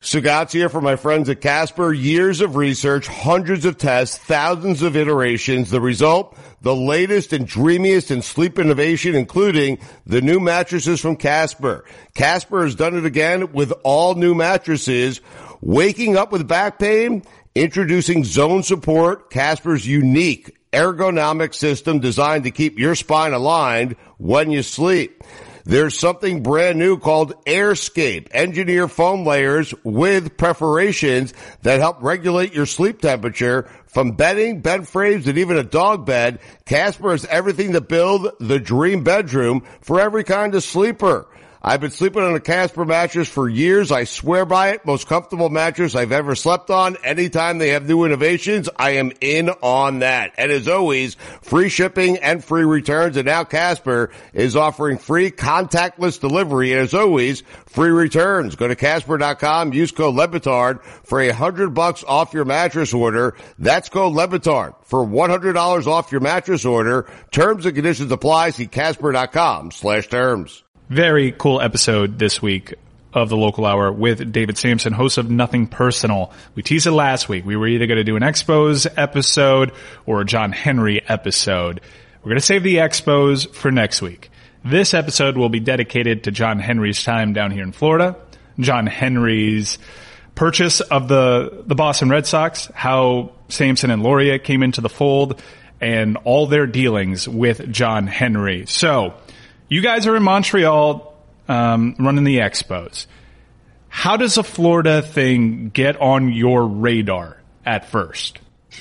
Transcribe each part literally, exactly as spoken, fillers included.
Sagat's here for my friends at Casper. Years of research, hundreds of tests, thousands of iterations. The result, the latest and dreamiest in sleep innovation, including the new mattresses from Casper. Casper has done it again with all new mattresses. Waking up with back pain? Introducing Zone Support, Casper's unique ergonomic system designed to keep your spine aligned when you sleep. There's something brand new called AirScape, engineer foam layers with perforations that help regulate your sleep temperature. From bedding, bed frames, and even a dog bed, Casper has everything to build the dream bedroom for every kind of sleeper. I've been sleeping on a Casper mattress for years. I swear by it. Most comfortable mattress I've ever slept on. Anytime they have new innovations, I am in on that. And as always, free shipping and free returns. And now Casper is offering free contactless delivery. And as always, free returns. Go to Casper dot com. Use code LeBatard for a hundred bucks off your mattress order. That's code LeBatard for one hundred dollars off your mattress order. Terms and conditions apply. See Casper dot com slash terms. Very cool episode this week of the Local Hour with David Samson, host of Nothing Personal. We teased it last week. We were either going to do an Expos episode or a John Henry episode. We're going to save the Expos for next week. This episode will be dedicated to John Henry's time down here in Florida, John Henry's purchase of the, the Boston Red Sox, how Samson and Loria came into the fold, and all their dealings with John Henry. So, you guys are in Montreal um, running the Expos. How does a Florida thing get on your radar at first?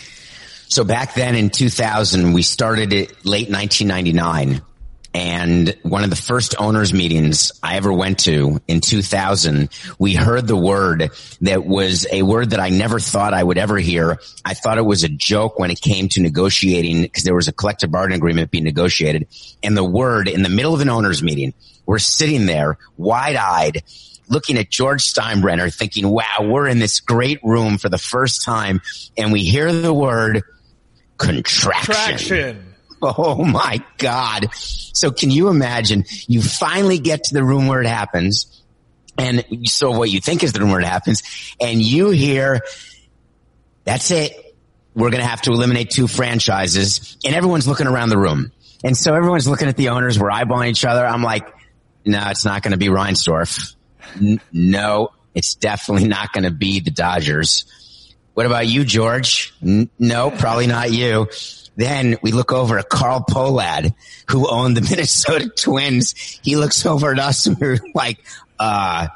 So back then in two thousand, we started it late nineteen ninety-nine. And one of the first owners meetings I ever went to in two thousand, we heard the word that was a word that I never thought I would ever hear. I thought it was a joke when it came to negotiating because there was a collective bargaining agreement being negotiated. And the word in the middle of an owners meeting, we're sitting there wide-eyed looking at George Steinbrenner thinking, wow, we're in this great room for the first time. And we hear the word contraction. Contraction. Oh my God. So can you imagine you finally get to the room where it happens, and so what you think is the room where it happens, and you hear, that's it. We're going to have to eliminate two franchises, and everyone's looking around the room. And so everyone's looking at the owners. We're eyeballing each other. I'm like, no, it's not going to be Reinsdorf. N- no, it's definitely not going to be the Dodgers. What about you, George? N- no, probably not you. Then we look over at Carl Pohlad, who owned the Minnesota Twins. He looks over at us and we're like, uh,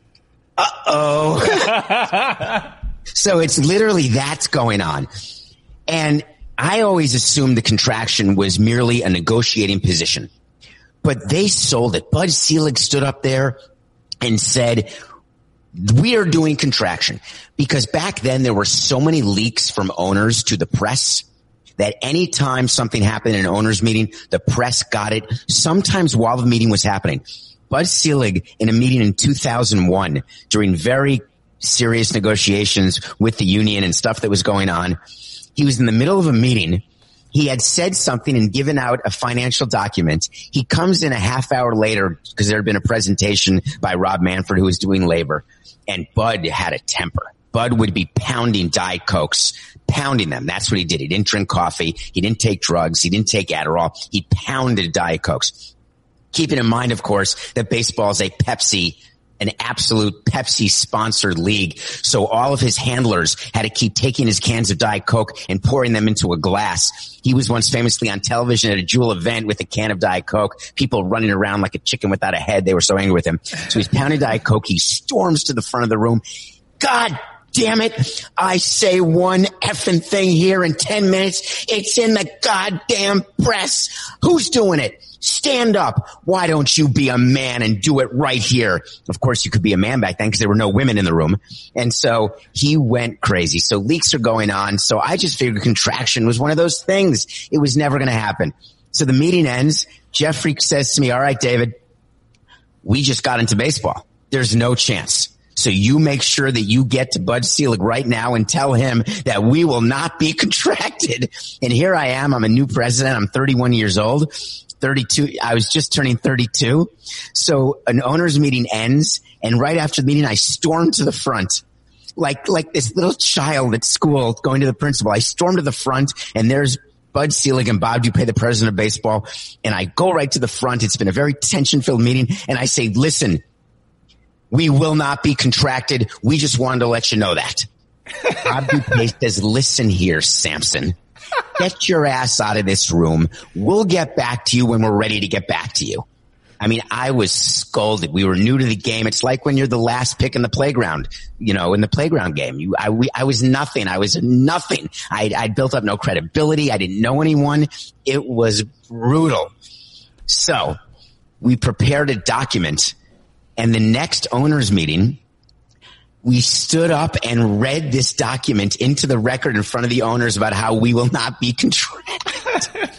uh-oh. So it's literally that's going on. And I always assumed the contraction was merely a negotiating position. But they sold it. Bud Selig stood up there and said, we are doing contraction. Because back then there were so many leaks from owners to the press that anytime something happened in an owners meeting, the press got it, sometimes while the meeting was happening. Bud Selig, in a meeting in two thousand one, during very serious negotiations with the union and stuff that was going on, he was in the middle of a meeting. He had said something and given out a financial document. He comes in a half hour later because there had been a presentation by Rob Manfred, who was doing labor, and Bud had a temper. Bud would be pounding Diet Cokes, pounding them. That's what he did. He didn't drink coffee. He didn't take drugs. He didn't take Adderall. He pounded Diet Cokes. Keeping in mind, of course, that baseball is a Pepsi, an absolute Pepsi-sponsored league. So all of his handlers had to keep taking his cans of Diet Coke and pouring them into a glass. He was once famously on television at a Jewel event with a can of Diet Coke, people running around like a chicken without a head. They were so angry with him. So he's pounding Diet Coke. He storms to the front of the room. God damn it. I say one effing thing here in ten minutes. It's in the goddamn press. Who's doing it? Stand up. Why don't you be a man and do it right here? Of course, you could be a man back then because there were no women in the room. And so he went crazy. So leaks are going on. So I just figured contraction was one of those things. It was never going to happen. So the meeting ends. Jeffrey says to me, all right, David, we just got into baseball. There's no chance. So you make sure that you get to Bud Selig right now and tell him that we will not be contracted. And here I am. I'm a new president. I'm thirty-one years old, thirty-two. I was just turning thirty-two. So an owners meeting ends. And right after the meeting, I stormed to the front. Like, like this little child at school going to the principal. I stormed to the front and there's Bud Selig and Bob Dupay, the president of baseball. And I go right to the front. It's been a very tension-filled meeting. And I say, listen, we will not be contracted. We just wanted to let you know that. Bob Dupay says, listen here, Samson. Get your ass out of this room. We'll get back to you when we're ready to get back to you. I mean, I was scolded. We were new to the game. It's like when you're the last pick in the playground, you know, in the playground game. You, I, we, I was nothing. I was nothing. I, I built up no credibility. I didn't know anyone. It was brutal. So we prepared a document, and the next owners meeting, we stood up and read this document into the record in front of the owners about how we will not be contracted.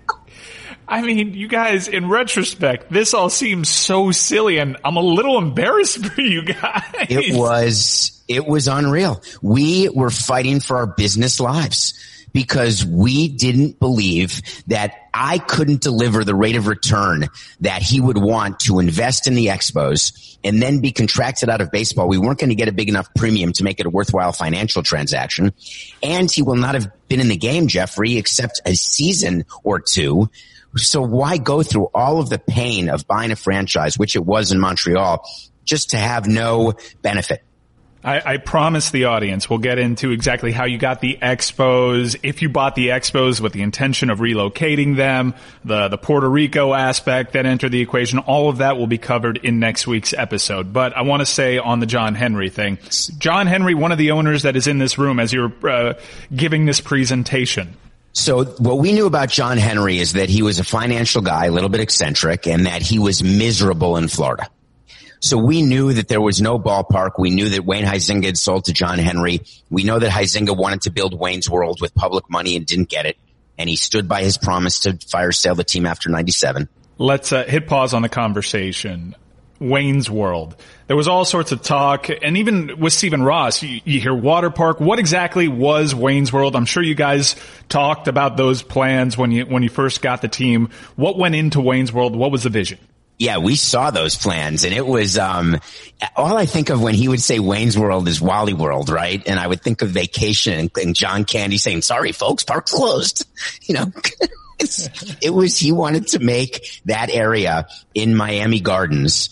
I mean, you guys, in retrospect, this all seems so silly, and I'm a little embarrassed for you guys. It was, it was unreal. We were fighting for our business lives because we didn't believe that I couldn't deliver the rate of return that he would want to invest in the Expos and then be contracted out of baseball. We weren't going to get a big enough premium to make it a worthwhile financial transaction. And he will not have been in the game, Jeffrey, except a season or two. So why go through all of the pain of buying a franchise, which it was in Montreal, just to have no benefit? I, I promise the audience we'll get into exactly how you got the Expos, if you bought the Expos with the intention of relocating them, the, the Puerto Rico aspect that entered the equation. All of that will be covered in next week's episode. But I want to say on the John Henry thing, John Henry, one of the owners that is in this room as you're uh, giving this presentation. So what we knew about John Henry is that he was a financial guy, a little bit eccentric, and that he was miserable in Florida. So we knew that there was no ballpark. We knew that Wayne Huizenga had sold to John Henry. We know that Huizenga wanted to build Wayne's World with public money and didn't get it. And he stood by his promise to fire sale the team after ninety-seven. Let's uh, hit pause on the conversation. Wayne's World. There was all sorts of talk, and even with Stephen Ross, you, you hear water park. What exactly was Wayne's World? I'm sure you guys talked about those plans when you when you first got the team. What went into Wayne's World? What was the vision? Yeah, we saw those plans, and it was um all I think of when he would say Wayne's World is Wally World, right? And I would think of Vacation and, and John Candy saying, "Sorry, folks, park's closed." You know, it's, it was he wanted to make that area in Miami Gardens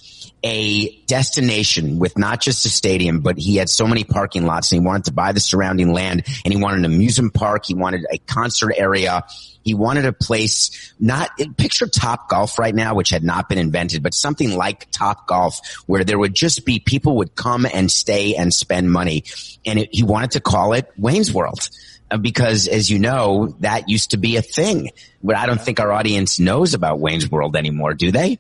a destination with not just a stadium, but he had so many parking lots, and he wanted to buy the surrounding land, and he wanted an amusement park. He wanted a concert area. He wanted a place, not picture Top Golf right now, which had not been invented, but something like Top Golf where there would just be people would come and stay and spend money. And it, he wanted to call it Wayne's World. Because, as you know, that used to be a thing. But I don't think our audience knows about Wayne's World anymore, do they?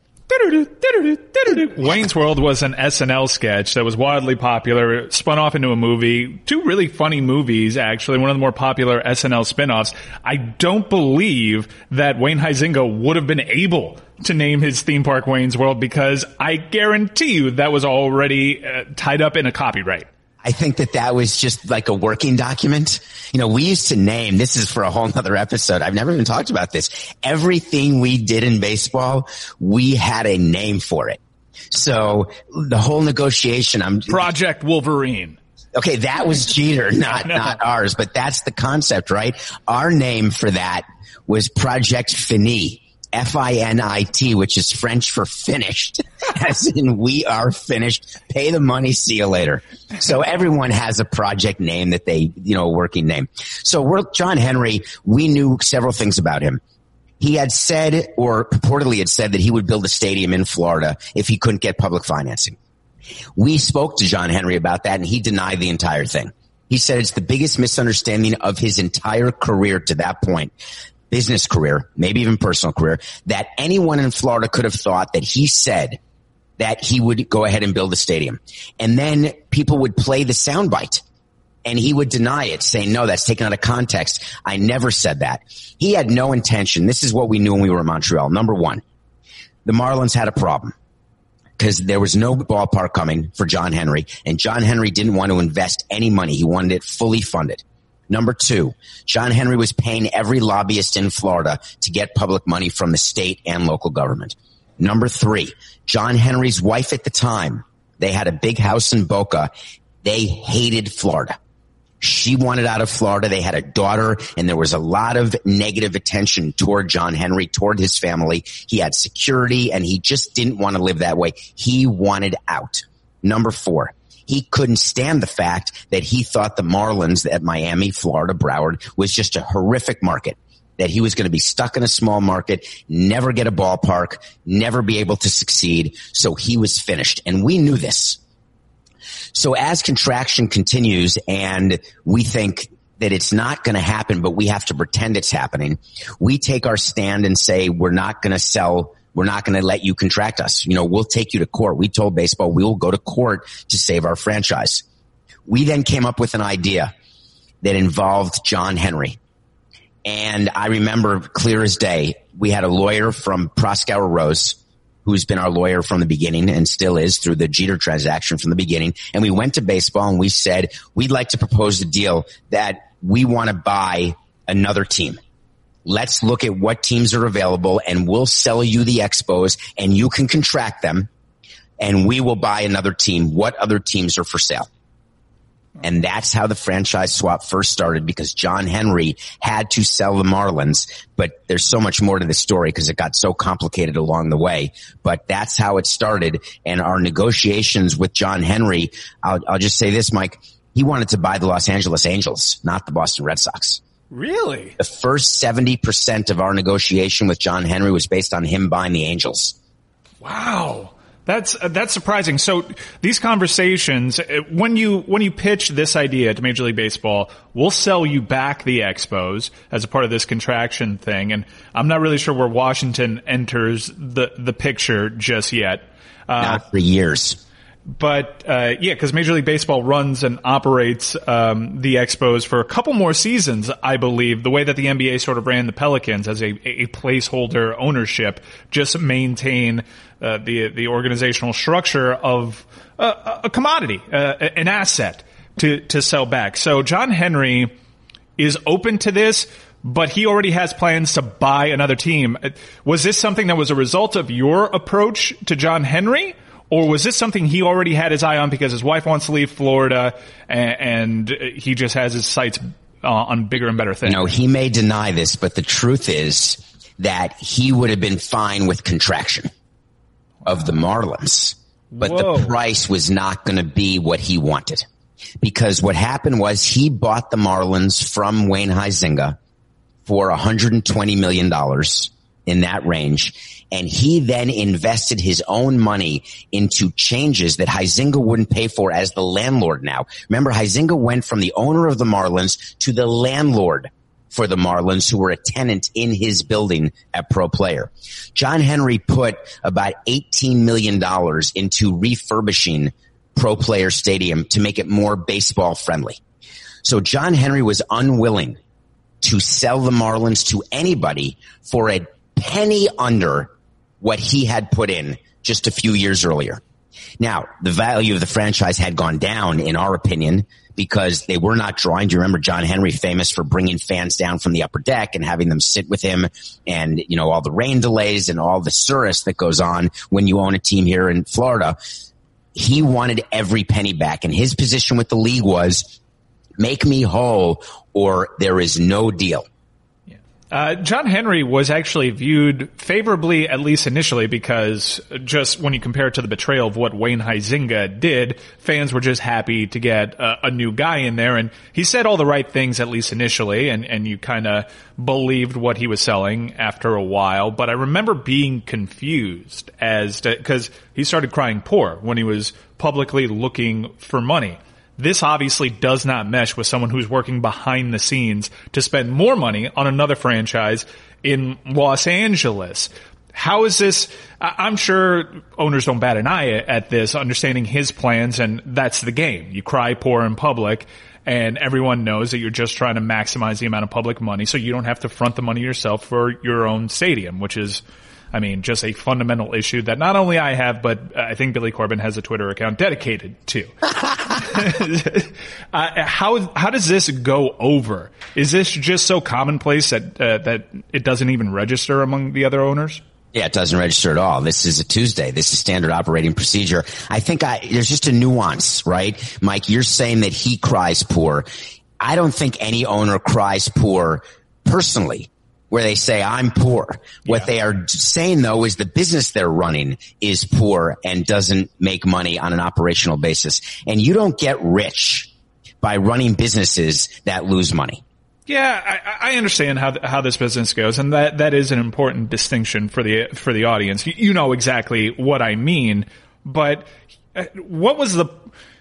Wayne's World was an S N L sketch that was wildly popular. It spun off into a movie. Two really funny movies, actually. One of the more popular S N L spinoffs. I don't believe that Wayne Huizenga would have been able to name his theme park Wayne's World because I guarantee you that was already uh, tied up in a copyright. I think that that was just like a working document. You know, we used to name, this is for a whole nother episode. I've never even talked about this. Everything we did in baseball, we had a name for it. So the whole negotiation, I'm Project Wolverine. Okay. That was Jeter, not, not ours, but that's the concept, right? Our name for that was Project Fini. F I N I T, which is French for finished, as in we are finished. Pay the money. See you later. So everyone has a project name that they, you know, a working name. So we're John Henry. We knew several things about him. He had said, or purportedly had said, that he would build a stadium in Florida if he couldn't get public financing. We spoke to John Henry about that, and he denied the entire thing. He said it's the biggest misunderstanding of his entire career to that point. Business career, maybe even personal career, that anyone in Florida could have thought that he said that he would go ahead and build a stadium. And then people would play the soundbite and he would deny it, saying, no, that's taken out of context. I never said that. He had no intention. This is what we knew when we were in Montreal. Number one, the Marlins had a problem. because there was no ballpark coming for John Henry, and John Henry didn't want to invest any money. He wanted it fully funded. Number two, John Henry was paying every lobbyist in Florida to get public money from the state and local government. Number three, John Henry's wife at the time, they had a big house in Boca. They hated Florida. She wanted out of Florida. They had a daughter, and there was a lot of negative attention toward John Henry, toward his family. He had security, and he just didn't want to live that way. He wanted out. Number four, he couldn't stand the fact that he thought the Marlins at Miami, Florida, Broward was just a horrific market, that he was going to be stuck in a small market, never get a ballpark, never be able to succeed. So he was finished. And we knew this. So as contraction continues and we think that it's not going to happen, but we have to pretend it's happening, we take our stand and say, we're not going to sell. We're not going to let you contract us. You know, we'll take you to court. We told baseball we will go to court to save our franchise. We then came up with an idea that involved John Henry. And I remember clear as day, we had a lawyer from Proskauer Rose, who's been our lawyer from the beginning and still is through the Jeter transaction from the beginning. And we went to baseball and we said, we'd like to propose a deal that we want to buy another team. Let's look at what teams are available and we'll sell you the Expos and you can contract them and we will buy another team. What other teams are for sale? And that's how the franchise swap first started, because John Henry had to sell the Marlins. But there's so much more to the story because it got so complicated along the way. But that's how it started. And our negotiations with John Henry, I'll, I'll just say this, Mike, he wanted to buy the Los Angeles Angels, not the Boston Red Sox. Really? The first seventy percent of our negotiation with John Henry was based on him buying the Angels. Wow. That's uh, that's surprising. So these conversations, when you when you pitch this idea to Major League Baseball, we'll sell you back the Expos as a part of this contraction thing, and I'm not really sure where Washington enters the the picture just yet. Uh, not for years. But uh yeah, because Major League Baseball runs and operates um the Expos for a couple more seasons, I believe. The way that the N B A sort of ran the Pelicans as a, a placeholder ownership, just maintain uh, the the organizational structure of uh, a commodity, uh, an asset to to sell back. So John Henry is open to this, but he already has plans to buy another team. Was this something that was a result of your approach to John Henry? Or was this something he already had his eye on because his wife wants to leave Florida and, and he just has his sights uh, on bigger and better things? No, he may deny this, but the truth is that he would have been fine with contraction of the Marlins. But Whoa. the price was not going to be what he wanted. Because what happened was he bought the Marlins from Wayne Huizenga for one hundred twenty million dollars in that range. And he then invested his own money into changes that Huizenga wouldn't pay for as the landlord now. Remember, Huizenga went from the owner of the Marlins to the landlord for the Marlins, who were a tenant in his building at Pro Player. John Henry put about eighteen million dollars into refurbishing Pro Player Stadium to make it more baseball friendly. So John Henry was unwilling to sell the Marlins to anybody for a penny under what he had put in just a few years earlier. Now, the value of the franchise had gone down, in our opinion, because they were not drawing. Do you remember John Henry, famous for bringing fans down from the upper deck and having them sit with him, and, you know, all the rain delays and all the cirrus that goes on when you own a team here in Florida? He wanted every penny back, and his position with the league was, make me whole or there is no deal. Uh, John Henry was actually viewed favorably, at least initially, because just when you compare it to the betrayal of what Wayne Huizenga did, fans were just happy to get a, a new guy in there. And he said all the right things, at least initially, and, and you kind of believed what he was selling after a while. But I remember being confused as to, because he started crying poor when he was publicly looking for money. This obviously does not mesh with someone who's working behind the scenes to spend more money on another franchise in Los Angeles. How is this? I'm sure owners don't bat an eye at this, understanding his plans, and that's the game. You cry poor in public, and everyone knows that you're just trying to maximize the amount of public money so you don't have to front the money yourself for your own stadium, which is I mean, just a fundamental issue that not only I have, but I think Billy Corben has a Twitter account dedicated to. uh, how how does this go over? Is this just so commonplace that uh, that it doesn't even register among the other owners? Yeah, it doesn't register at all. This is a Tuesday. This is standard operating procedure. I think I, there's just a nuance, right? Mike, you're saying that he cries poor. I don't think any owner cries poor personally, where they say, I'm poor. What yeah. they are saying, though, is the business they're running is poor and doesn't make money on an operational basis. And you don't get rich by running businesses that lose money. Yeah, I, I understand how how this business goes, and that, that is an important distinction for the for the audience. You, you know exactly what I mean, but what was the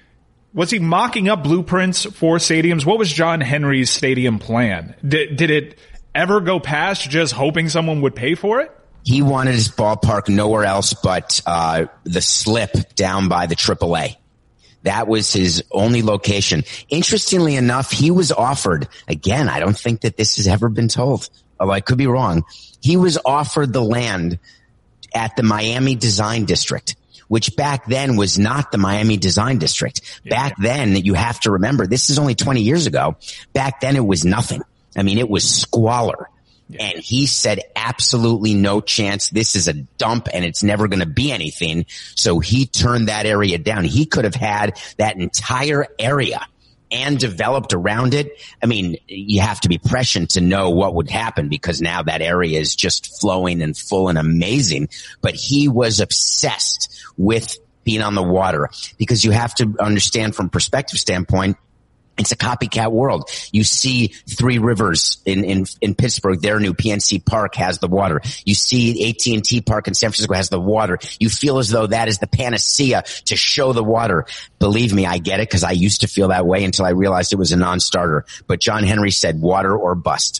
was he mocking up blueprints for stadiums? What was John Henry's stadium plan? Did did it ever go past just hoping someone would pay for it? He wanted his ballpark nowhere else but uh the slip down by the triple A. That was his only location. Interestingly enough, he was offered, again, I don't think that this has ever been told, although I could be wrong. He was offered the land at the Miami Design District, which back then was not the Miami Design District. Yeah. Back then, you have to remember, this is only twenty years ago. Back then, it was nothing. I mean, it was squalor. Yeah. And he said, absolutely no chance. This is a dump and it's never going to be anything. So he turned that area down. He could have had that entire area and developed around it. I mean, you have to be prescient to know what would happen because now that area is just flowing and full and amazing. But he was obsessed with being on the water because you have to understand from perspective standpoint, it's a copycat world. You see Three Rivers in, in, in Pittsburgh, their new P N C Park has the water. You see A T and T Park in San Francisco has the water. You feel as though that is the panacea to show the water. Believe me, I get it because I used to feel that way until I realized it was a non-starter. But John Henry said water or bust.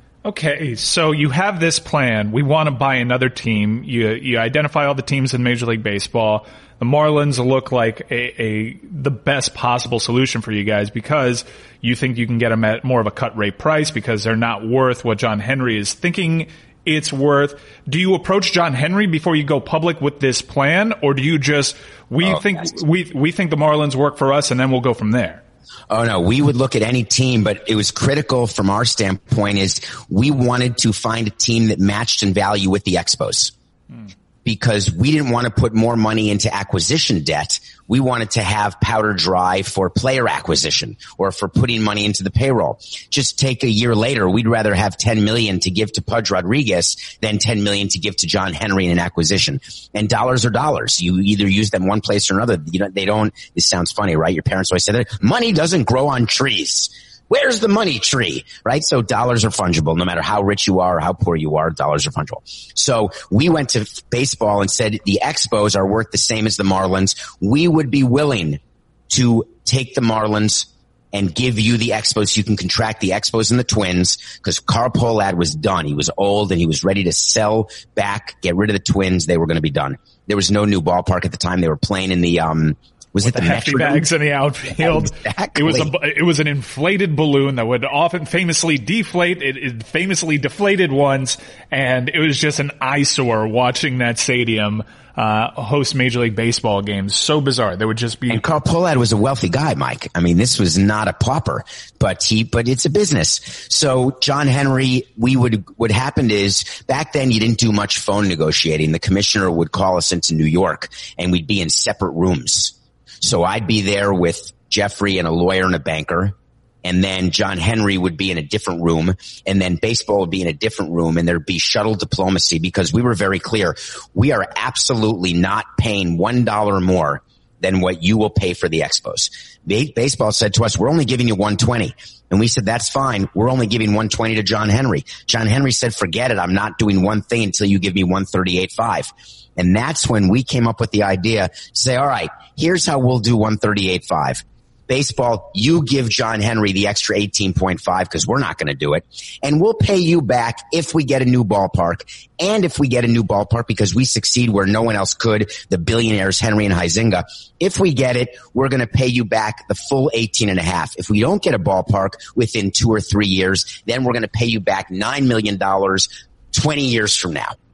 Okay, so you have this plan. We want to buy another team. You you identify all the teams in Major League Baseball. The Marlins look like a, a the best possible solution for you guys because you think you can get them at more of a cut rate price because they're not worth what John Henry is thinking it's worth. Do you approach John Henry before you go public with this plan, or do you just we oh, think we we think the Marlins work for us and then we'll go from there? Oh no, we would look at any team, but it was critical from our standpoint is we wanted to find a team that matched in value with the Expos. Hmm. Because we didn't want to put more money into acquisition debt. We wanted to have powder dry for player acquisition or for putting money into the payroll. Just take a year later, we'd rather have ten million dollars to give to Pudge Rodriguez than ten million dollars to give to John Henry in an acquisition. And dollars are dollars. You either use them one place or another. You know, they don't, this sounds funny, right? Your parents always say that money doesn't grow on trees. Where's the money tree, right? So dollars are fungible. No matter how rich you are or how poor you are, dollars are fungible. So we went to baseball and said the Expos are worth the same as the Marlins. We would be willing to take the Marlins and give you the Expos. You can contract the Expos and the Twins because Carl Pohlad was done. He was old and he was ready to sell back, get rid of the Twins. They were going to be done. There was no new ballpark at the time. They were playing in the, um, Was With it the, the hefty bags in the outfield? Exactly. It was a, it was an inflated balloon that would often famously deflate. It, it famously deflated once, and it was just an eyesore watching that stadium uh host Major League Baseball games. So bizarre. There would just be. And Carl Pohlad was a wealthy guy, Mike. I mean, this was not a pauper, but he, but it's a business. So John Henry, we would, what happened is back then you didn't do much phone negotiating. The commissioner would call us into New York and we'd be in separate rooms. So I'd be there with Jeffrey and a lawyer and a banker. And then John Henry would be in a different room. And then baseball would be in a different room. And there'd be shuttle diplomacy because we were very clear. We are absolutely not paying one dollar more than what you will pay for the Expos. Baseball said to us, we're only giving you one twenty. And we said, that's fine. We're only giving one twenty to John Henry. John Henry said, forget it. I'm not doing one thing until you give me one thirty-eight five. And that's when we came up with the idea to say, all right, here's how we'll do one thirty-eight five. Baseball, you give John Henry the extra eighteen point five because we're not going to do it. And we'll pay you back if we get a new ballpark and if we get a new ballpark because we succeed where no one else could, the billionaires Henry and Huizinga. If we get it, we're going to pay you back the full eighteen and a half. If we don't get a ballpark within two or three years, then we're going to pay you back nine million dollars twenty years from now.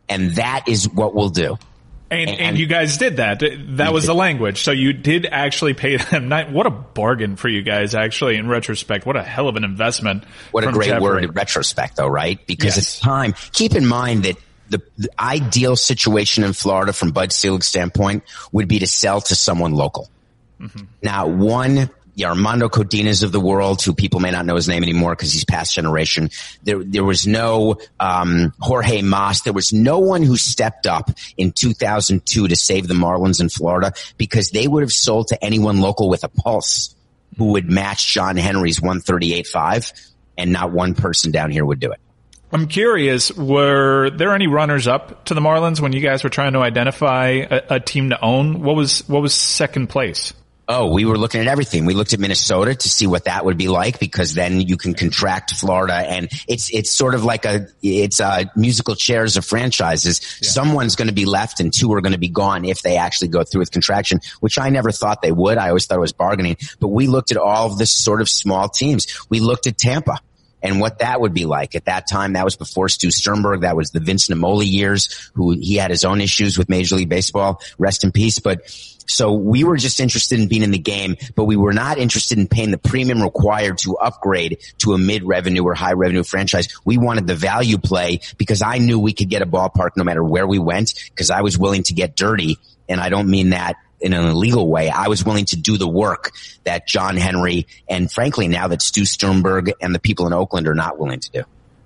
And that is what we'll do. And, and, and you guys did that. That was did. the language. So you did actually pay them. What a bargain for you guys, actually, in retrospect. What a hell of an investment. What a great Jeffrey. word in retrospect, though, right? Because yes. at the time, keep in mind that the, the ideal situation in Florida from Bud Selig's standpoint would be to sell to someone local. Mm-hmm. Now, one, the Armando Codinas of the world, who people may not know his name anymore because he's past generation. There, there was no um, Jorge Mas. There was no one who stepped up in two thousand two to save the Marlins in Florida, because they would have sold to anyone local with a pulse who would match John Henry's one thirty-eight point five, and not one person down here would do it. I'm curious, were there any runners up to the Marlins when you guys were trying to identify a, a team to own? What was what was second place? Oh, we were looking at everything. We looked at Minnesota to see what that would be like, because then you can contract Florida, and it's it's sort of like a it's a musical chairs of franchises. Yeah. Someone's going to be left and two are going to be gone if they actually go through with contraction, which I never thought they would. I always thought it was bargaining. But we looked at all of this sort of small teams. We looked at Tampa and what that would be like. At that time, that was before Stu Sternberg. That was the Vince Namoli years, who he had his own issues with Major League Baseball. Rest in peace. But so we were just interested in being in the game, but we were not interested in paying the premium required to upgrade to a mid-revenue or high-revenue franchise. We wanted the value play, because I knew we could get a ballpark no matter where we went, because I was willing to get dirty, and I don't mean that in an illegal way. I was willing to do the work that John Henry, and frankly now that Stu Sternberg and the people in Oakland are not willing to do.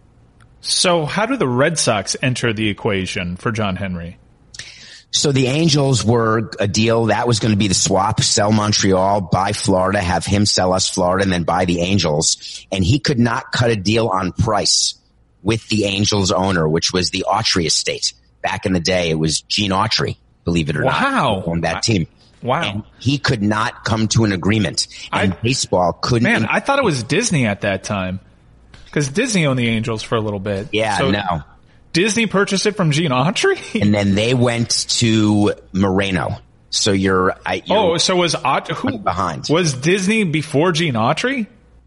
So how do the Red Sox enter the equation for John Henry? So the Angels were a deal that was going to be the swap: sell Montreal, buy Florida, have him sell us Florida, and then buy the Angels. And he could not cut a deal on price with the Angels owner, which was the Autry estate. Back in the day, it was Gene Autry, believe it or wow. not, who owned that team. Wow. And he could not come to an agreement. And I, baseball couldn't. Man, I thought it was Disney at that time, because Disney owned the Angels for a little bit. Yeah, so no. Disney purchased it from Gene Autry? And then they went to Moreno. So you're, I, you're oh, so was Aut- who behind? Was Disney before Gene Autry?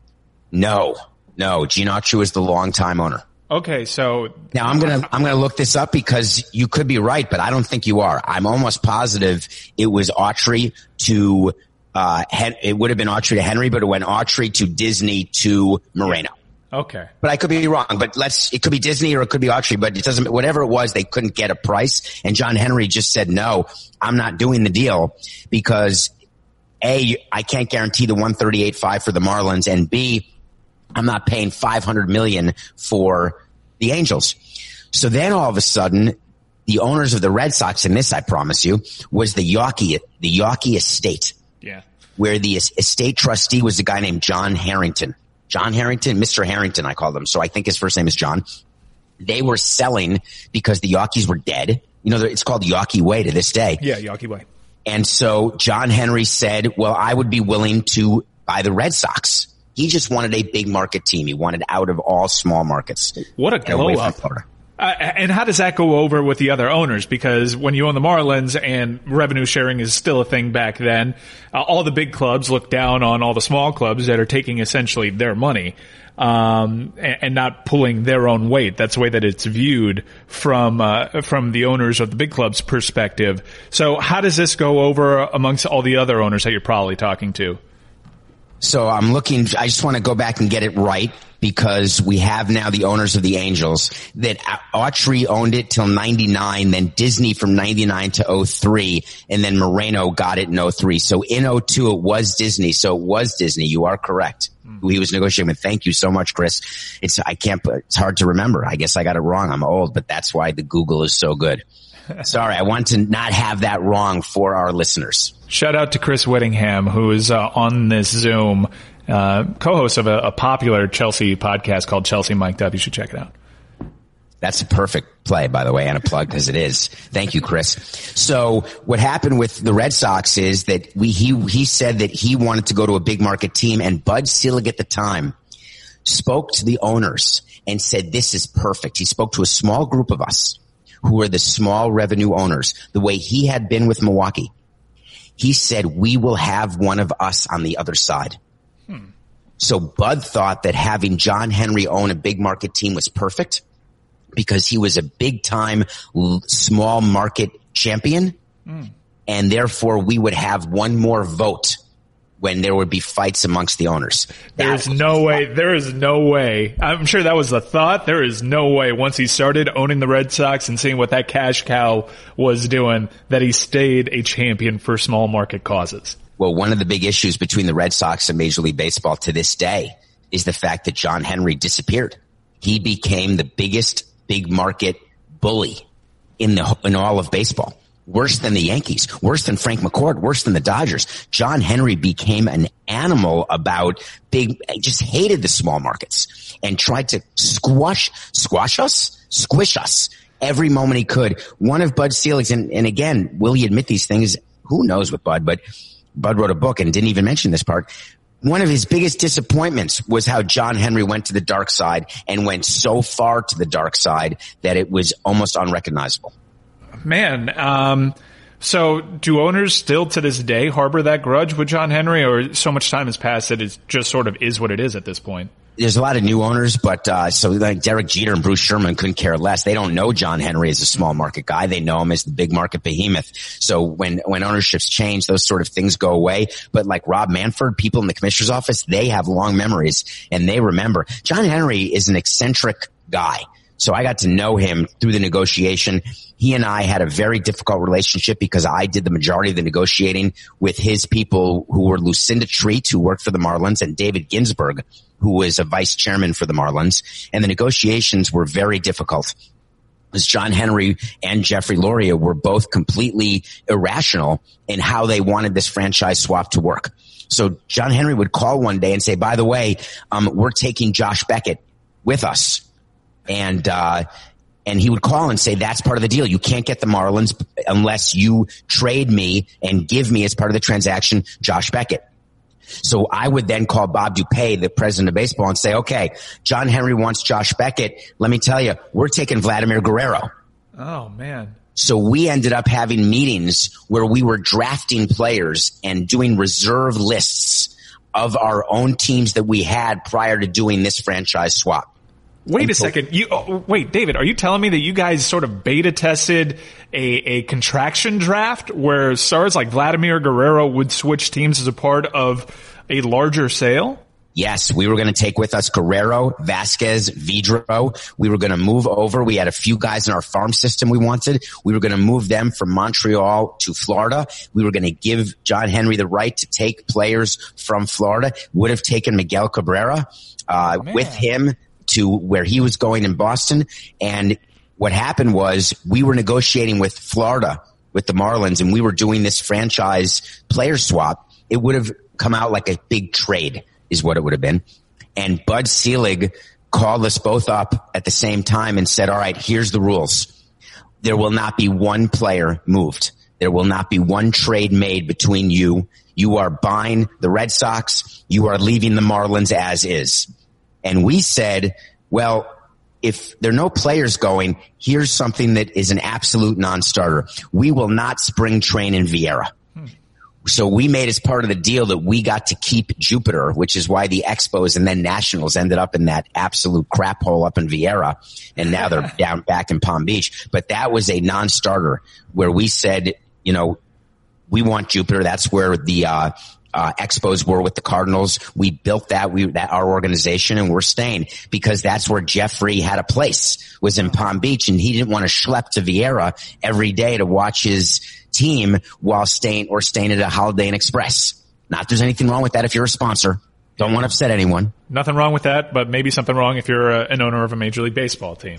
No, no. Gene Autry was the longtime owner. Okay, so now I'm gonna I'm gonna look this up, because you could be right, but I don't think you are. I'm almost positive it was Autry to uh, Hen- it would have been Autry to Henry, but it went Autry to Disney to Moreno. Okay. But I could be wrong, but let's, it could be Disney or it could be Autry, but it doesn't, whatever it was, they couldn't get a price. And John Henry just said, no, I'm not doing the deal, because A, I can't guarantee the one thirty-eight point five for the Marlins, and B, I'm not paying five hundred million dollars for the Angels. So then all of a sudden, the owners of the Red Sox, and this I promise you, was the Yawkey, the Yawkey estate. Yeah. Where the estate trustee was a guy named John Harrington. John Harrington, Mister Harrington, I called him. So I think his first name is John. They were selling because the Yawkeys were dead. You know, it's called Yawkey Way to this day. Yeah, Yawkey Way. And so John Henry said, well, I would be willing to buy the Red Sox. He just wanted a big market team. He wanted out of all small markets. What a glow up. Uh, and how does that go over with the other owners? Because when you own the Marlins, and revenue sharing is still a thing back then, uh, all the big clubs look down on all the small clubs that are taking essentially their money, um, and, and not pulling their own weight. That's the way that it's viewed from, uh, from the owners of the big clubs' perspective. So how does this go over amongst all the other owners that you're probably talking to? So I'm looking, I just want to go back and get it right, because we have now the owners of the Angels, that Autry owned it till ninety-nine, then Disney from ninety-nine to oh three, and then Moreno got it in oh three. So in oh two, it was Disney. So it was Disney. You are correct. Who he was negotiating with. Thank you so much, Chris. It's, I can't, it's hard to remember. I guess I got it wrong. I'm old, but that's why the Google is so good. Sorry, I want to not have that wrong for our listeners. Shout out to Chris Whittingham, who is uh, on this Zoom, uh, co-host of a, a popular Chelsea podcast called Chelsea Mic'd Up. You should check it out. That's a perfect play, by the way, and a plug, as it is. Thank you, Chris. So what happened with the Red Sox is that we he he said that he wanted to go to a big market team, and Bud Selig at the time spoke to the owners and said, this is perfect. He spoke to a small group of us who were the small revenue owners, the way he had been with Milwaukee. He said, we will have one of us on the other side. Hmm. So Bud thought that having John Henry own a big market team was perfect. because he was a big time small market champion. Mm. And therefore we would have one more vote when there would be fights amongst the owners. There is no way. There is no way. I'm sure that was the thought. There is no way once he started owning the Red Sox and seeing what that cash cow was doing that he stayed a champion for small market causes. Well, one of the big issues between the Red Sox and Major League Baseball to this day is the fact that John Henry disappeared. He became the biggest big market bully in the in all of baseball. Worse than the Yankees, worse than Frank McCourt, worse than the Dodgers. John Henry became an animal about big, just hated the small markets and tried to squash, squash us, squish us every moment he could. One of Bud Selig's, and, and again, will he admit these things? Who knows with Bud, but Bud wrote a book and didn't even mention this part. One of his biggest disappointments was how John Henry went to the dark side and went so far to the dark side that it was almost unrecognizable. Man, um, so do owners still to this day harbor that grudge with John Henry, or so much time has passed that it just sort of is what it is at this point? There's a lot of new owners, but uh so like Derek Jeter and Bruce Sherman couldn't care less. They don't know John Henry as a small market guy. They know him as the big market behemoth. So when when ownerships change, those sort of things go away. But like Rob Manfred, people in the commissioner's office, they have long memories and they remember. John Henry is an eccentric guy. So I got to know him through the negotiation. He and I had a very difficult relationship because I did the majority of the negotiating with his people, who were Lucinda Treat, who worked for the Marlins, and David Ginsburg, who was a vice chairman for the Marlins. And the negotiations were very difficult because John Henry and Jeffrey Loria were both completely irrational in how they wanted this franchise swap to work. So John Henry would call one day and say, by the way, um, we're taking Josh Beckett with us. And, uh, and he would call and say, that's part of the deal. You can't get the Marlins unless you trade me and give me, as part of the transaction, Josh Beckett. So I would then call Bob Dupay, the president of baseball, and say, okay, John Henry wants Josh Beckett. Let me tell you, we're taking Vladimir Guerrero. Oh, man. So we ended up having meetings where we were drafting players and doing reserve lists of our own teams that we had prior to doing this franchise swap. Wait a second. You oh, wait, David, are you telling me that you guys sort of beta tested a, a contraction draft where stars like Vladimir Guerrero would switch teams as a part of a larger sale? Yes, we were going to take with us Guerrero, Vasquez, Vidro. We were going to move over. We had a few guys in our farm system we wanted. We were going to move them from Montreal to Florida. We were going to give John Henry the right to take players from Florida. Would have taken Miguel Cabrera uh, with him to where he was going in Boston. And what happened was we were negotiating with Florida, with the Marlins, and we were doing this franchise player swap. It would have come out like a big trade is what it would have been. And Bud Selig called us both up at the same time and said, all right, here's the rules. There will not be one player moved. There will not be one trade made between you. You are buying the Red Sox. You are leaving the Marlins as is. And we said, well, if there are no players going, here's something that is an absolute non-starter. We will not spring train in Vieira. Hmm. So we made as part of the deal that we got to keep Jupiter, which is why the Expos and then Nationals ended up in that absolute crap hole up in Vieira. And now they're down back in Palm Beach. But that was a non-starter where we said, you know, we want Jupiter. That's where the, uh, Uh, Expos were with the Cardinals. We built that, we, that, our organization, and we're staying because that's where Jeffrey had a place, was in Palm Beach, and he didn't want to schlep to Vieira every day to watch his team while staying, or staying at a Holiday Inn Express. Not that there's anything wrong with that if you're a sponsor. Don't want to upset anyone. Nothing wrong with that, but maybe something wrong if you're a, an owner of a Major League Baseball team.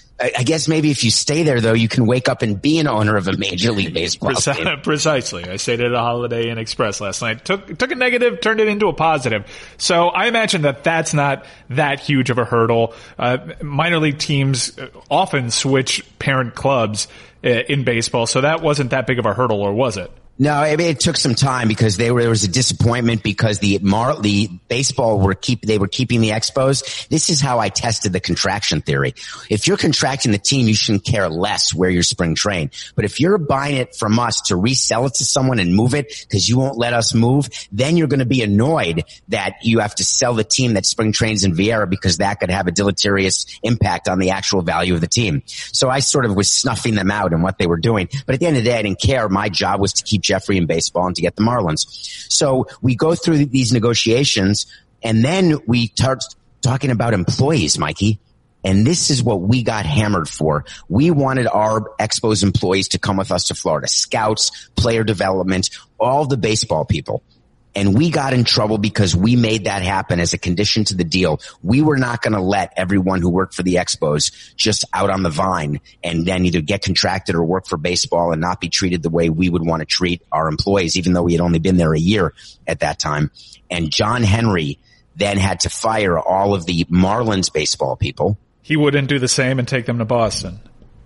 I guess maybe if you stay there, though, you can wake up and be an owner of a Major League Baseball team. Precisely. I stayed at a Holiday Inn Express last night. Took took a negative, turned it into a positive. So I imagine that that's not that huge of a hurdle. Uh, minor league teams often switch parent clubs uh, in baseball, so that wasn't that big of a hurdle, or was it? No, it, it took some time because they were, there was a disappointment because the Mar, the baseball were keep, they were keeping the Expos. This is how I tested the contraction theory. If you're contracting the team, you shouldn't care less where you're spring trained. But if you're buying it from us to resell it to someone and move it because you won't let us move, then you're going to be annoyed that you have to sell the team that spring trains in Vieira because that could have a deleterious impact on the actual value of the team. So I sort of was snuffing them out and what they were doing. But at the end of the day, I didn't care. My job was to keep Jeffrey in baseball and to get the Marlins. So we go through these negotiations and then we start talking about employees, Mikey. And this is what we got hammered for. We wanted our Expos employees to come with us to Florida. Scouts, player development, all the baseball people. And we got in trouble because we made that happen as a condition to the deal. We were not going to let everyone who worked for the Expos just out on the vine and then either get contracted or work for baseball and not be treated the way we would want to treat our employees, even though we had only been there a year at that time. And John Henry then had to fire all of the Marlins baseball people. He wouldn't do the same and take them to Boston.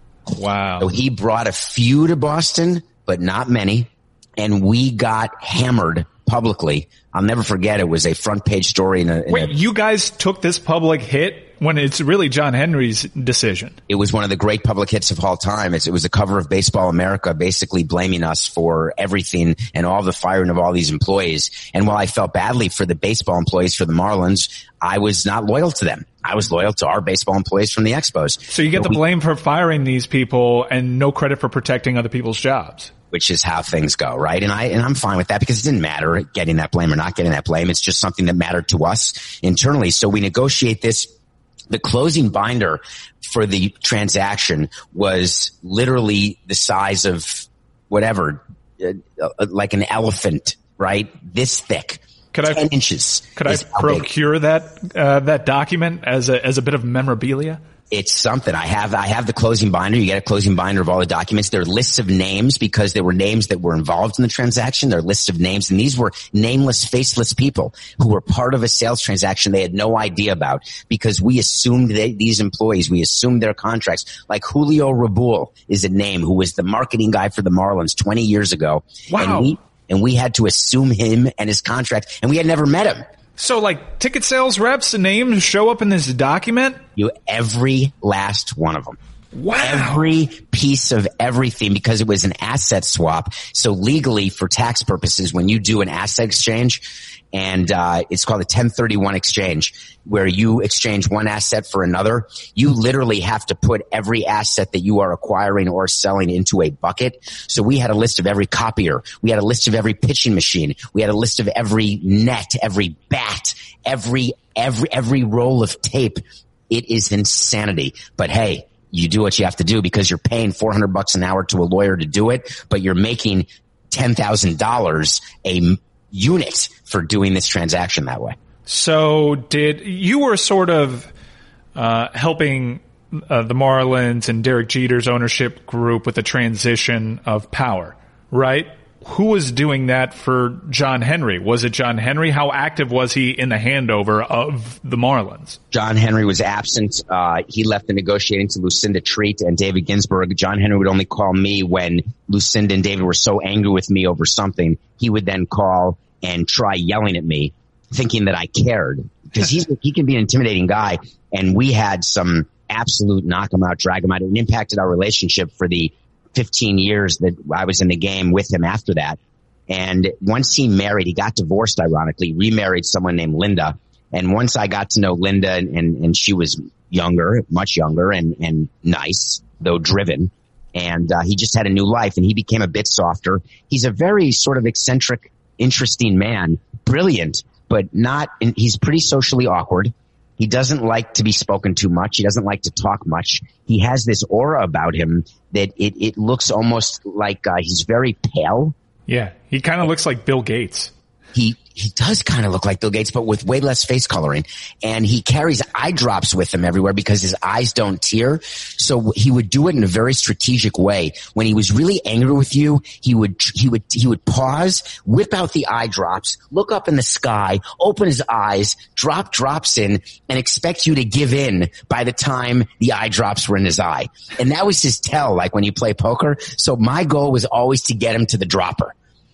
Wow. So he brought a few to Boston, but not many. And we got hammered publicly. I'll never forget. It was a front page story. In a, in Wait, a, you guys took this public hit when it's really John Henry's decision? It was one of the great public hits of all time. It's, it was a cover of Baseball America, basically blaming us for everything and all the firing of all these employees. And while I felt badly for the baseball employees for the Marlins, I was not loyal to them. I was loyal to our baseball employees from the Expos. So you get but the we, blame for firing these people and no credit for protecting other people's jobs. Which is how things go, right? And I, and I'm fine with that because it didn't matter getting that blame or not getting that blame. It's just something that mattered to us internally. So we negotiate this. The closing binder for the transaction was literally the size of whatever, uh, uh, like an elephant, right? This thick. Could ten I, inches. Could I procure big. that, uh, that document as a, as a bit of memorabilia? It's something. I have, I have the closing binder. You get a closing binder of all the documents. There are lists of names because there were names that were involved in the transaction. There are lists of names, and these were nameless, faceless people who were part of a sales transaction they had no idea about because we assumed they, these employees, we assumed their contracts. Like Julio Rabul is a name who was the marketing guy for the Marlins twenty years ago. Wow. And we, and we had to assume him and his contract, and we had never met him. So like ticket sales reps' names show up in this document? You, every last one of them. Wow. Every piece of everything because it was an asset swap. So legally for tax purposes, when you do an asset exchange and, uh, it's called a ten thirty-one exchange where you exchange one asset for another, you literally have to put every asset that you are acquiring or selling into a bucket. So we had a list of every copier. We had a list of every pitching machine. We had a list of every net, every bat, every, every, every roll of tape. It is insanity. But hey, you do what you have to do because you're paying four hundred bucks an hour to a lawyer to do it, but you're making ten thousand dollars a unit for doing this transaction that way. So did you were sort of uh helping uh, the Marlins and Derek Jeter's ownership group with the transition of power, right? Who was doing that for John Henry? Was it John Henry? How active was he in the handover of the Marlins? John Henry was absent. Uh, he left the negotiating to Lucinda Treat and David Ginsburg. John Henry would only call me when Lucinda and David were so angry with me over something. He would then call and try yelling at me, thinking that I cared. Because he's, he can be an intimidating guy. And we had some absolute knock him out, drag him out. It impacted our relationship for the fifteen years that I was in the game with him after that. And once he married, he got divorced, ironically, remarried someone named Linda. And once I got to know Linda and, and, and she was younger, much younger and, and nice, though driven. And, uh, he just had a new life and he became a bit softer. He's a very sort of eccentric, interesting man, brilliant, but not, in, he's pretty socially awkward. He doesn't like to be spoken to much. He doesn't like to talk much. He has this aura about him that it, it looks almost like uh, he's very pale. Yeah, he kind of looks like Bill Gates. He he does kind of look like Bill Gates, but with way less face coloring. And he carries eye drops with him everywhere because his eyes don't tear. So he would do it in a very strategic way. When he was really angry with you, he would he would he would pause, whip out the eye drops, look up in the sky, open his eyes, drop drops in, and expect you to give in by the time the eye drops were in his eye. And that was his tell, like when you play poker. So my goal was always to get him to the dropper.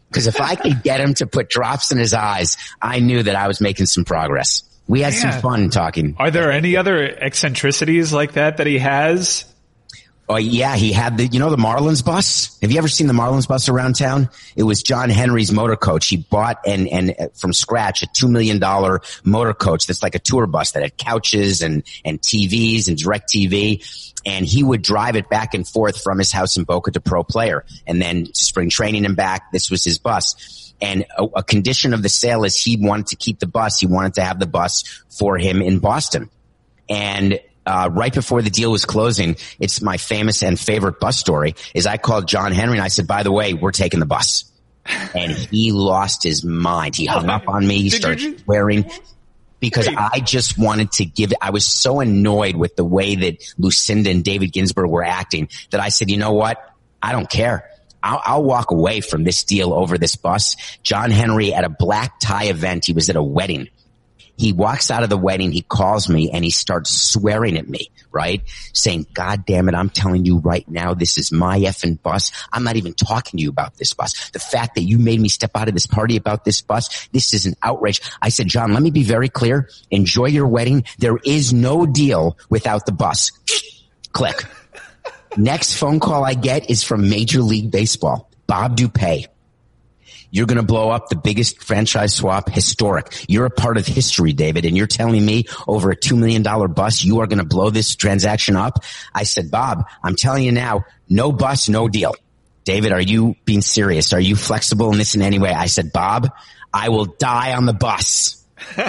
Because if I could get him to put drops in his eyes, I knew that I was making some progress. We had Man. some fun talking. Are there any other eccentricities like that that he has? Oh yeah, he had the, you know, the Marlins bus. Have you ever seen the Marlins bus around town? It was John Henry's motor coach. He bought and, and from scratch a two million dollars motor coach that's like a tour bus that had couches and, and T Vs and direct T V. And he would drive it back and forth from his house in Boca to pro player and then spring training and back. This was his bus. And a, a condition of the sale is he wanted to keep the bus. He wanted to have the bus for him in Boston. And Uh, right before the deal was closing, it's my famous and favorite bus story, is I called John Henry and I said, by the way, we're taking the bus. And he lost his mind. He hung up on me. He Did started you- swearing because Wait. I just wanted to give, I was so annoyed with the way that Lucinda and David Ginsburg were acting that I said, you know what? I don't care. I'll, I'll walk away from this deal over this bus. John Henry at a black tie event, he was at a wedding. He walks out of the wedding, he calls me, and he starts swearing at me, right? Saying, God damn it, I'm telling you right now, this is my effing bus. I'm not even talking to you about this bus. The fact that you made me step out of this party about this bus, this is an outrage. I said, John, let me be very clear. Enjoy your wedding. There is no deal without the bus. Click. Next phone call I get is from Major League Baseball, Bob Dupay. You're going to blow up the biggest franchise swap historic. You're a part of history, David, and you're telling me over a two million dollars bus, you are going to blow this transaction up? I said, Bob, I'm telling you now, no bus, no deal. David, are you being serious? Are you flexible in this in any way? I said, Bob, I will die on the bus.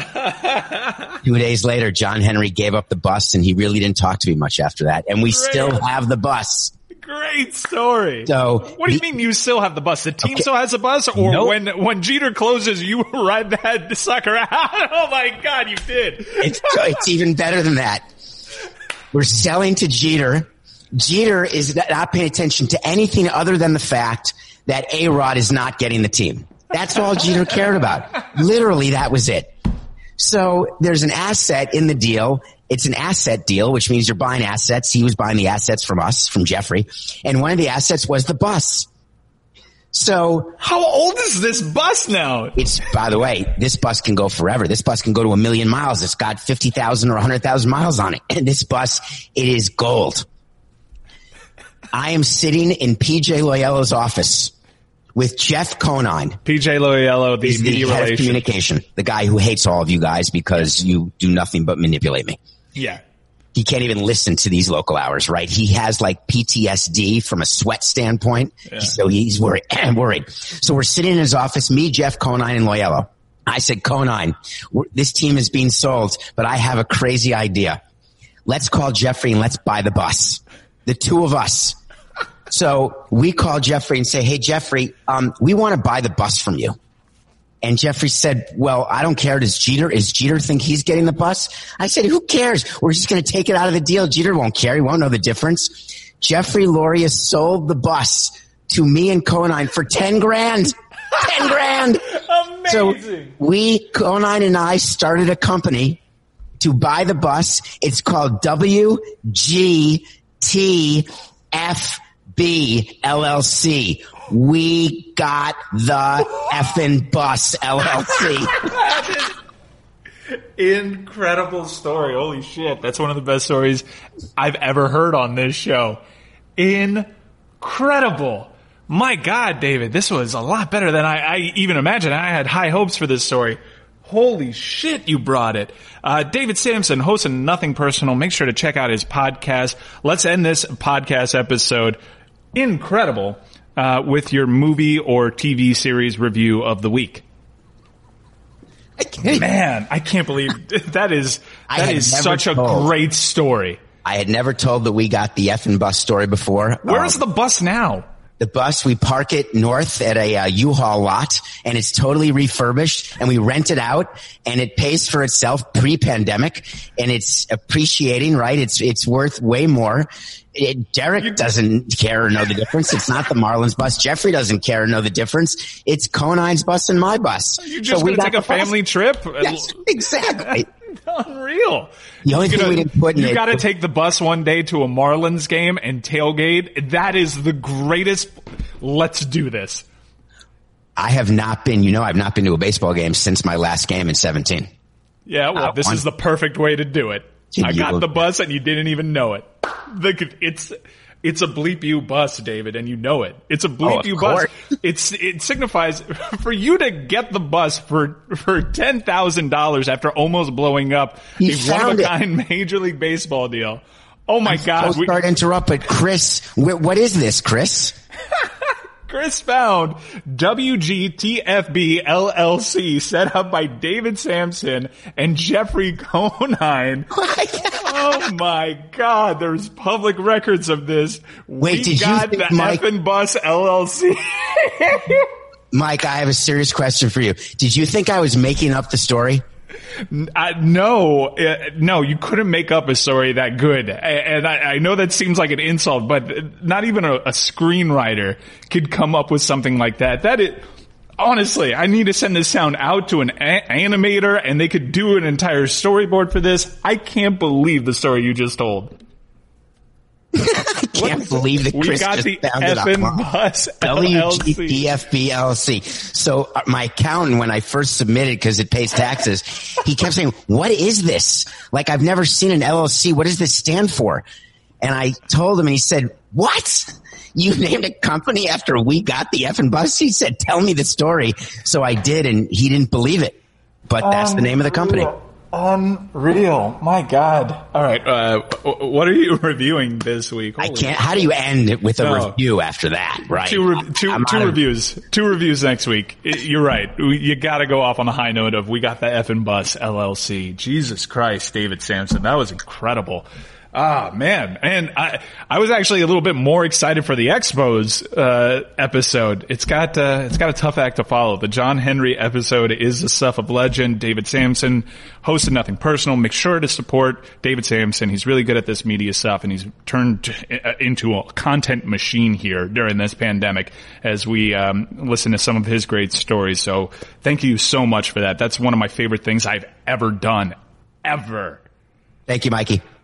Two days later, John Henry gave up the bus, and he really didn't talk to me much after that. And we Great. still have the bus. Great story. So, what do you the, mean you still have the bus? The team okay. still has a bus? Or Nope. when when Jeter closes, you ride that sucker out? Oh, my God, you did. It's, it's even better than that. We're selling to Jeter. Jeter is not paying attention to anything other than the fact that A-Rod is not getting the team. That's all Jeter cared about. Literally, that was it. So there's an asset in the deal. It's an asset deal, which means you're buying assets. He was buying the assets from us, from Jeffrey. And one of the assets was the bus. So how old is this bus now? It's, by the way, this bus can go forever. This bus can go to a million miles. It's got fifty thousand or one hundred thousand miles on it. And this bus, it is gold. I am sitting in P J Loyelo's office with Jeff Conine. P J Loyello, the He's the media head of relations. communication, the guy who hates all of you guys because you do nothing but manipulate me. Yeah. He can't even listen to these local hours, right? He has like P T S D from a sweat standpoint. Yeah. So he's worried, worried. So we're sitting in his office, me, Jeff Conine, and Loyello. I said, Conine, this team is being sold, but I have a crazy idea. Let's call Jeffrey and let's buy the bus. The two of us. So we call Jeffrey and say, hey, Jeffrey, um, we want to buy the bus from you. And Jeffrey said, well, I don't care. Does Jeter, is Jeter think he's getting the bus? I said, who cares? We're just going to take it out of the deal. Jeter won't care. He won't know the difference. Jeffrey Loria sold the bus to me and Conine for ten grand. ten grand. Amazing. So we, Conine and I started a company to buy the bus. It's called W G T F B L L C. We got the effing bus, L L C. Incredible story. Holy shit. That's one of the best stories I've ever heard on this show. Incredible. My God, David, this was a lot better than I, I even imagined. I had high hopes for this story. Holy shit, you brought it. Uh, David Samson, host of Nothing Personal. Make sure to check out his podcast. Let's end this podcast episode, incredible, uh, with your movie or T V series review of the week. I can't, Man, I can't believe that is, that is such a told. great story. I had never told that we got the effing bus story before. Where's um, the bus now? The bus, we park it north at a uh, U-Haul lot, and it's totally refurbished, and we rent it out, and it pays for itself pre-pandemic, and it's appreciating, right? It's it's worth way more. It, Derek doesn't care or know the difference. It's not the Marlins bus. Jeffrey doesn't care or know the difference. It's Conine's bus and my bus. You're just so going to take a family bus. trip? Yes, exactly. Unreal. The only thing we didn't put in You it. got to take the bus one day to a Marlins game and tailgate. That is the greatest. Let's do this. I have not been, you know, I've not been to a baseball game since my last game in seventeen. Yeah, well, uh, this one, is the perfect way to do it. I got will, the bus and you didn't even know it. The, it's it's a Bleep You bus, David, and you know it. It's a Bleep oh, You bus. It's it signifies for you to get the bus for for ten thousand dollars after almost blowing up he a one of a kind Major League Baseball deal. Oh my I'm God! So sorry to interrupt, but Chris, wh- what is this, Chris? Chris found W G T F B L L C set up by David Samson and Jeffrey Conine. Oh my God, there's public records of this. Wait, we did got you the Mike, Effin' Bus L L C. Mike, I have a serious question for you. Did you think I was making up the story? Uh, no, uh, no, you couldn't make up a story that good. And I, I know that seems like an insult, but not even a, a screenwriter could come up with something like that. That is, honestly, I need to send this sound out to an a- animator and they could do an entire storyboard for this. I can't believe the story you just told. I can't what? believe that Chris we got just the found it Effin' Bus W G T F B L C. So uh, my accountant, when I first submitted, because it pays taxes, he kept saying, what is this? Like, I've never seen an L L C. What does this stand for? And I told him, and he said, what? You named a company after we got the Effin' Bus? He said, tell me the story. So I did, and he didn't believe it. But that's um, the name of the company. Unreal. My God. All right. Uh, what are you reviewing this week? Holy I can't. How do you end it with a no. review after that? Right. Two, re- two, two reviews. Of- two reviews next week. You're right. You got to go off on the high note of we got the Effin' Bus L L C. Jesus Christ, David Samson. That was incredible. Ah, man. And I, I was actually a little bit more excited for the Expos, uh, episode. It's got, uh, it's got a tough act to follow. The John Henry episode is the stuff of legend. David Samson hosted Nothing Personal. Make sure to support David Samson. He's really good at this media stuff and he's turned into a content machine here during this pandemic as we, um, listen to some of his great stories. So thank you so much for that. That's one of my favorite things I've ever done. Ever. Thank you, Mikey.